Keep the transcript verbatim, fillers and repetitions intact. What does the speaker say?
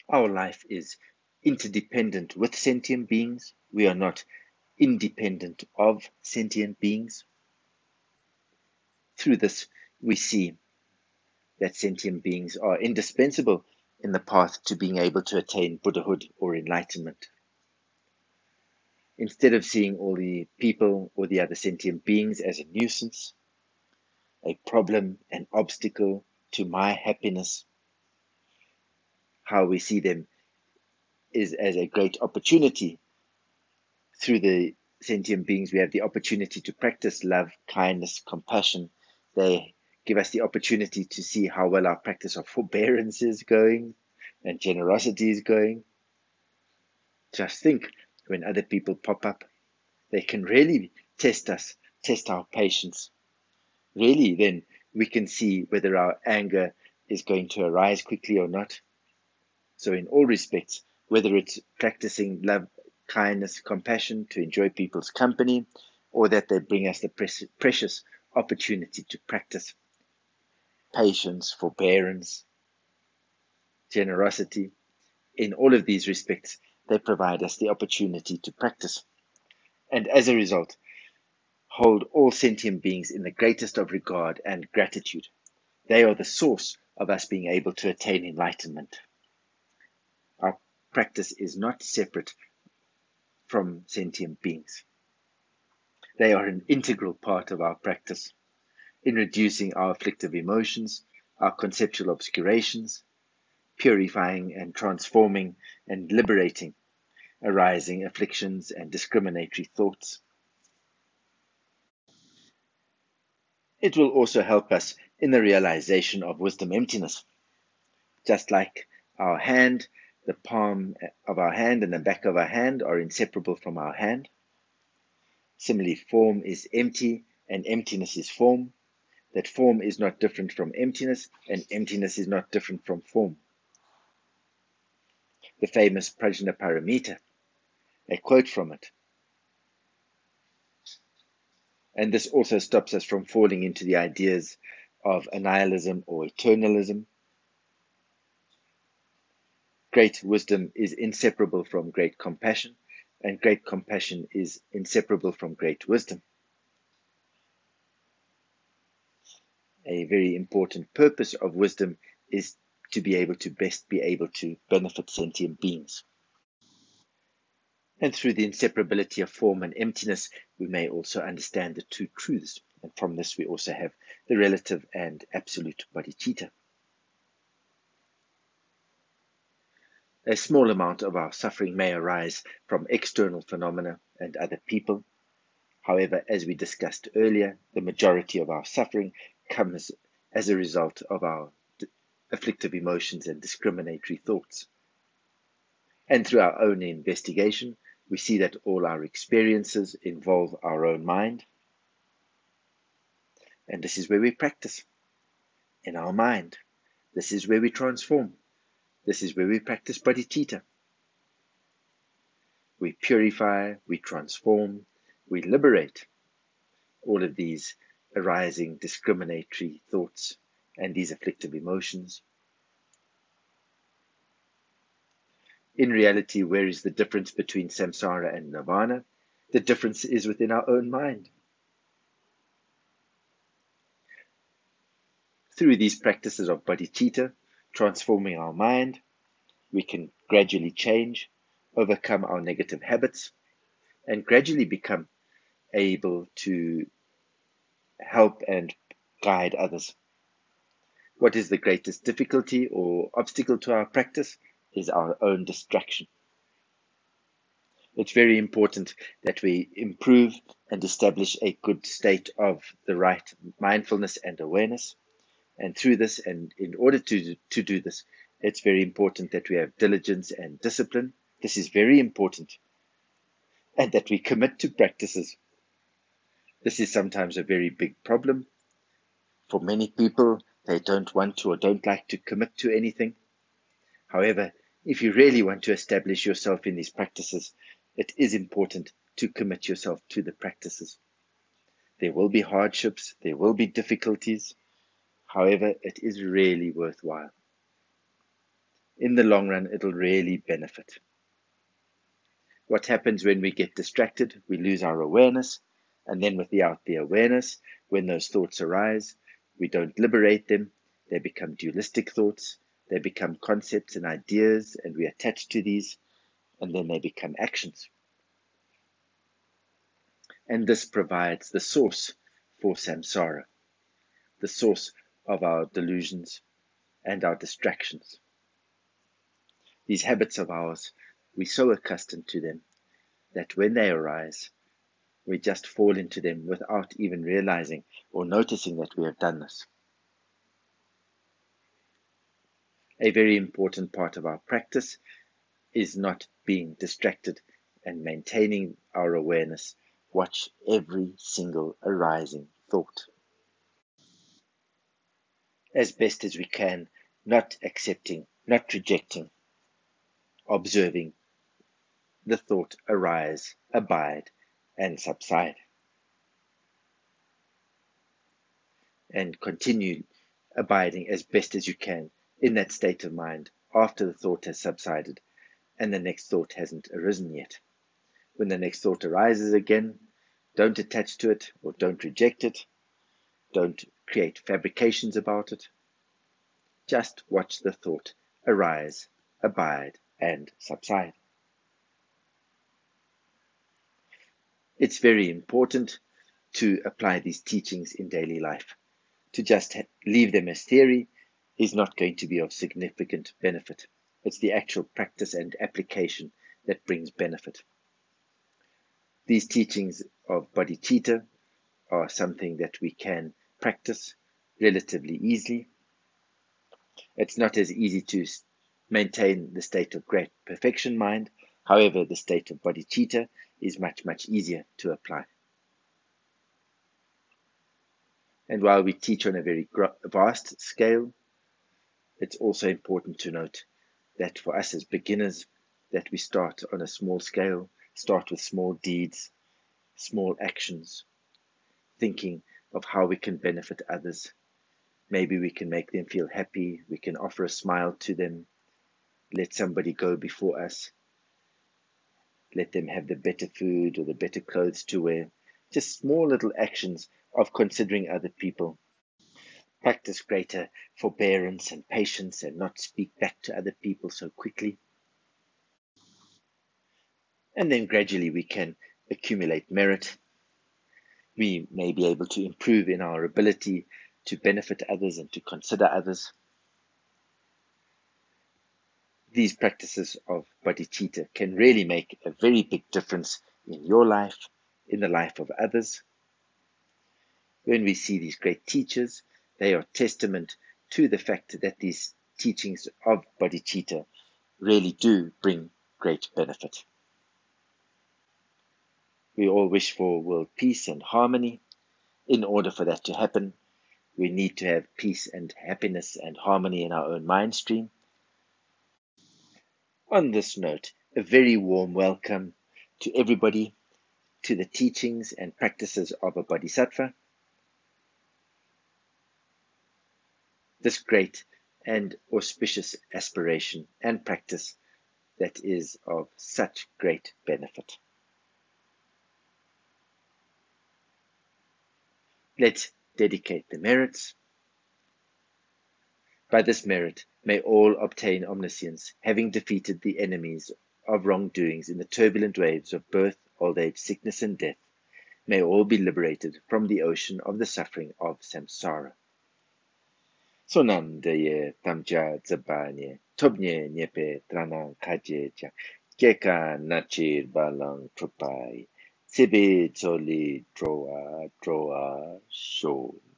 Our life is interdependent with sentient beings. We are not independent of sentient beings. Through this, we see that sentient beings are indispensable in the path to being able to attain Buddhahood or enlightenment. Instead of seeing all the people or the other sentient beings as a nuisance, a problem, an obstacle to my happiness, how we see them is as a great opportunity. Through the sentient beings, we have the opportunity to practice love, kindness, compassion. They give us the opportunity to see how well our practice of forbearance is going and generosity is going. Just think, when other people pop up, they can really test us, test our patience. Really, then we can see whether our anger is going to arise quickly or not. So, in all respects, whether it's practicing love, kindness, compassion to enjoy people's company, or that they bring us the precious opportunity to practice patience, forbearance, generosity, in all of these respects, they provide us the opportunity to practice. And as a result, hold all sentient beings in the greatest of regard and gratitude. They are the source of us being able to attain enlightenment. Our practice is not separate from sentient beings. They are an integral part of our practice in reducing our afflictive emotions, our conceptual obscurations, purifying and transforming and liberating arising afflictions and discriminatory thoughts. It will also help us in the realization of wisdom emptiness. Just like our hand, the palm of our hand and the back of our hand are inseparable from our hand. Similarly, form is empty and emptiness is form. That form is not different from emptiness and emptiness is not different from form. The famous Prajnaparamita, a quote from it. And this also stops us from falling into the ideas of annihilism or eternalism. Great wisdom is inseparable from great compassion, and great compassion is inseparable from great wisdom. A very important purpose of wisdom is to be able to best be able to benefit sentient beings. And through the inseparability of form and emptiness, we may also understand the two truths. And from this, we also have the relative and absolute bodhicitta. A small amount of our suffering may arise from external phenomena and other people. However, as we discussed earlier, the majority of our suffering comes as a result of our afflictive emotions and discriminatory thoughts. And through our own investigation, we see that all our experiences involve our own mind. And this is where we practice, in our mind. This is where we transform. This is where we practice bodhicitta. We purify, we transform, we liberate all of these arising discriminatory thoughts and these afflictive emotions. In reality, where is the difference between samsara and nirvana? The difference is within our own mind. Through these practices of bodhicitta, transforming our mind, we can gradually change, overcome our negative habits, and gradually become able to help and guide others. What is the greatest difficulty or obstacle to our practice is our own distraction. It's very important that we improve and establish a good state of the right mindfulness and awareness. And through this, and in order to, to do this, it's very important that we have diligence and discipline. This is very important. And that we commit to practices. This is sometimes a very big problem. For many people, they don't want to or don't like to commit to anything. However, if you really want to establish yourself in these practices, it is important to commit yourself to the practices. There will be hardships, there will be difficulties. However, it is really worthwhile. In the long run, it'll really benefit. What happens when we get distracted? We lose our awareness. And then without the awareness, when those thoughts arise, we don't liberate them. They become dualistic thoughts. They become concepts and ideas, and we attach to these, and then they become actions. And this provides the source for samsara, the source of our delusions and our distractions. These habits of ours, we're so accustomed to them that when they arise, we just fall into them without even realizing or noticing that we have done this. A very important part of our practice is not being distracted and maintaining our awareness. Watch every single arising thought as best as we can, not accepting, not rejecting, observing the thought arise, abide, and subside. And continue abiding as best as you can in that state of mind after the thought has subsided and the next thought hasn't arisen yet. When the next thought arises again, don't attach to it or don't reject it. Don't create fabrications about it. Just watch the thought arise, abide, and subside. It's very important to apply these teachings in daily life. To just leave them as theory is not going to be of significant benefit. It's the actual practice and application that brings benefit. These teachings of bodhicitta are something that we can practice relatively easily. It's not as easy to maintain the state of great perfection mind. However, the state of bodhicitta is much, much easier to apply. And while we teach on a very vast scale, it's also important to note that for us as beginners, that we start on a small scale, start with small deeds, small actions, thinking of how we can benefit others. Maybe we can make them feel happy, we can offer a smile to them, let somebody go before us, let them have the better food or the better clothes to wear. Just small little actions of considering other people. Practice greater forbearance and patience and not speak back to other people so quickly. And then gradually we can accumulate merit. We may be able to improve in our ability to benefit others and to consider others. These practices of bodhicitta can really make a very big difference in your life, in the life of others. When we see these great teachers, they are testament to the fact that these teachings of bodhicitta really do bring great benefit. We all wish for world peace and harmony. In order for that to happen, we need to have peace and happiness and harmony in our own mind stream. On this note, a very warm welcome to everybody to the teachings and practices of a bodhisattva. This great and auspicious aspiration and practice that is of such great benefit. Let's dedicate the merits. By this merit may all obtain omniscience, having defeated the enemies of wrongdoings in the turbulent waves of birth, old age, sickness, and death. May all be liberated from the ocean of the suffering of samsara. Sonamdeye tamja zabanye, tobnye nyepe tranang kajeja, keka nachir balang trupai, sibi zoli droa droa sho.